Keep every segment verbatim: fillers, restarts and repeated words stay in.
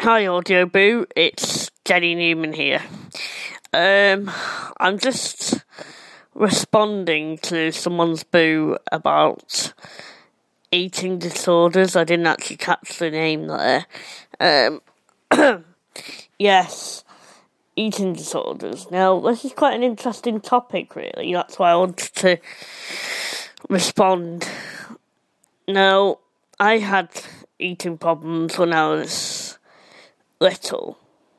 Hi Audio Boo, it's Jenny Newman here. Um, I'm just responding to someone's boo about eating disorders. I didn't actually catch the name there. Um, yes, eating disorders. Now, this is quite an interesting topic, really. That's why I wanted to respond. Now, I had eating problems when I was little.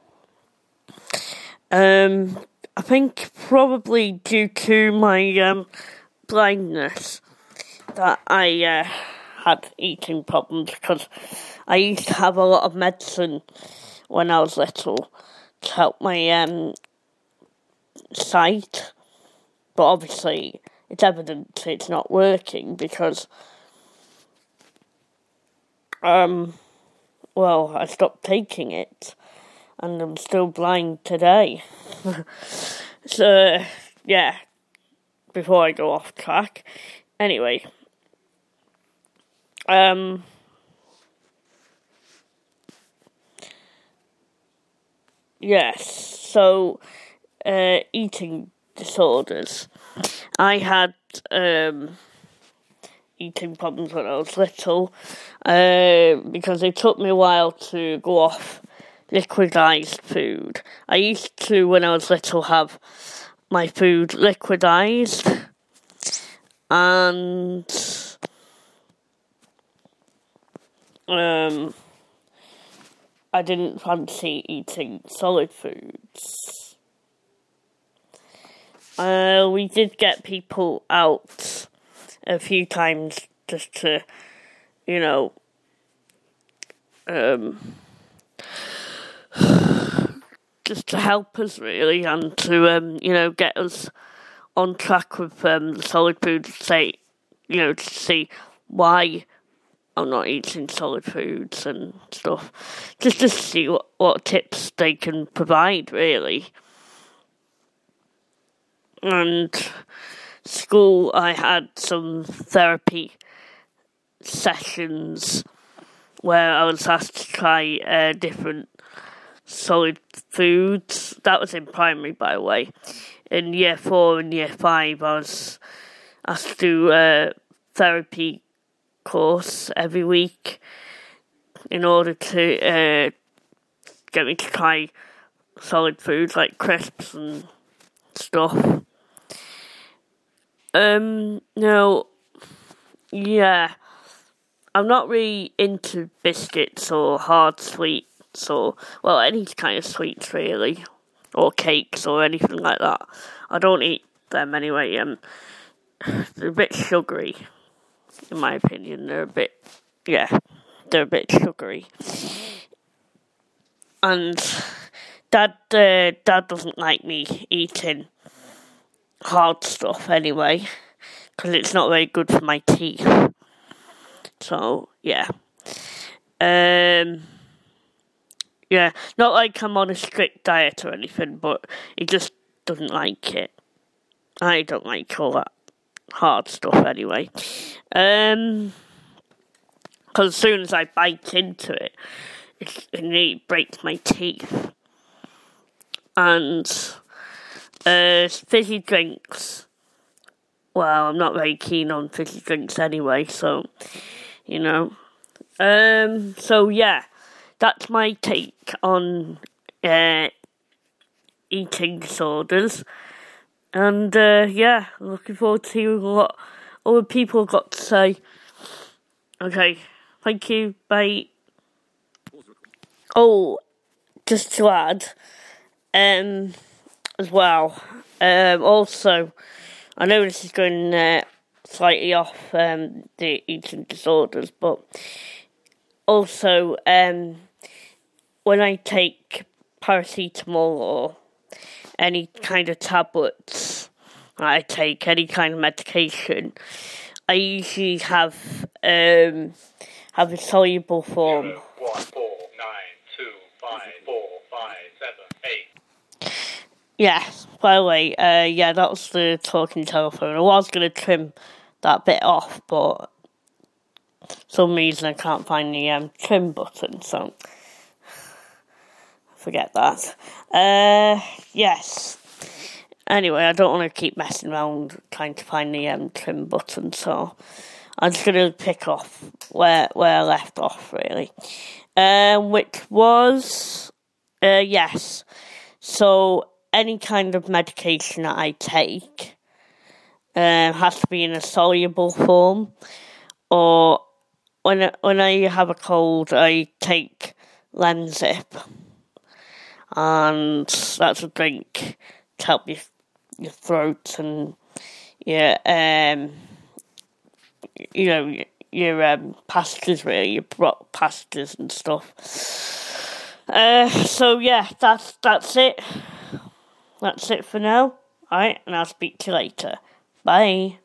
Um, I think probably due to my um, blindness that I uh, had eating problems, because I used to have a lot of medicine when I was little to help my um, sight, but obviously it's evident it's not working because um, well, I stopped taking it and I'm still blind today. So, yeah, before I go off track. Anyway, um, yes, so, uh, eating disorders. I had, um, eating problems when I was little, uh, because it took me a while to go off liquidized food. I used to, when I was little, have my food liquidized, and um, I didn't fancy eating solid foods. Uh, we did get people out a few times just to, you know, um, just to help us, really, and to, um, you know, get us on track with um, the solid food, say, you know, to see why I'm not eating solid foods and stuff. Just to see what, what tips they can provide, really. And school, I had some therapy sessions where I was asked to try uh, different solid foods. That was in primary, by the way. In year four and year five, I was asked to do a therapy course every week in order to uh, get me to try solid foods like crisps and stuff. Um, no, yeah, I'm not really into biscuits or hard sweets or, well, any kind of sweets, really, or cakes or anything like that. I don't eat them anyway. Um, they're a bit sugary, in my opinion. They're a bit, yeah, they're a bit sugary. And Dad, uh, Dad doesn't like me eating hard stuff anyway, because it's not very good for my teeth. So, yeah. Um, yeah, not like I'm on a strict diet or anything, but he just doesn't like it. I don't like all that hard stuff anyway. Um, because as soon as I bite into it, it, it breaks my teeth. And uh, fizzy drinks. Well, I'm not very keen on fizzy drinks anyway, so, you know. Um, so, yeah, that's my take on uh, eating disorders. And, uh, yeah, I'm looking forward to hearing what other people have got to say. Okay, thank you, bye. Oh, just to add, um, as well, um, also, I know this is going uh, slightly off um, the eating disorders, but also, um, when I take paracetamol or any kind of tablets, I take any kind of medication, I usually have um, have a soluble form. Zero, one, four, nine, two, five, four, five, seven, eight. Yes, by the way, uh, yeah, that was the talking telephone. I was going to trim that bit off, but for some reason I can't find the um, trim button, so forget that. Uh, yes. Anyway, I don't want to keep messing around trying to find the um, trim button, so I'm just going to pick off where where I left off, really. Um, which was, uh, yes. So, any kind of medication that I take um, has to be in a soluble form, or when I, when I have a cold, I take Lemsip, and that's a drink to help your, your throat and your, um, you know, your, your um, passages, really, your block passages and stuff. Uh, so yeah, that's that's it. That's it for now. Alright, and I'll speak to you later. Bye.